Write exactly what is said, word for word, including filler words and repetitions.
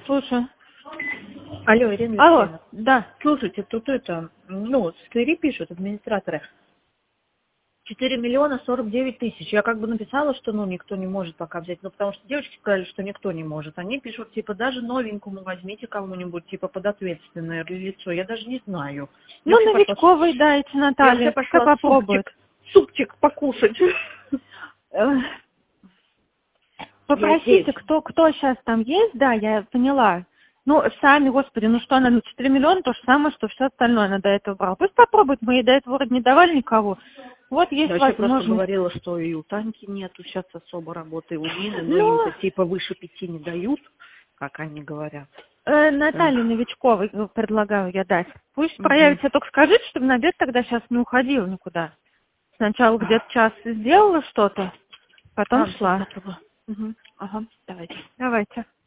слушаю. Алло, Ирина Алло, Алексеевна. да. Слушайте, тут это, ну, с Твери пишут администраторы. четыре миллиона сорок девять тысяч. Я как бы написала, что, ну, никто не может пока взять. Ну, потому что девочки сказали, что никто не может. Они пишут, типа, даже новенькому возьмите кого-нибудь, типа, подответственное лицо. Я даже не знаю. Я Ну, вообще пошла новичковый дайте, Я Наталья, вообще пускай пошла попробует. супчик, супчик покушать. Э, Я здесь. Попросите, кто, кто сейчас там есть, да, я поняла. Ну, сами, господи, ну что она, ну четыре миллиона, то же самое, что все остальное она до этого брала. Пусть попробует, мы ей до этого вроде не давали никого. Вот есть Я вообще просто возможность. говорила, что и у Таньки нету сейчас особо работы, и у Нины, но Ну, им-то типа выше пяти не дают, как они говорят. э, Да. Наталье Новичковой ну, предлагаю я дать. Пусть Мгм. проявится, только скажите, чтобы на обед тогда сейчас не уходила никуда. Сначала где-то час сделала что-то, потом Ладно, сейчас шла. попробую. Мгм. Ага, давайте. Давайте.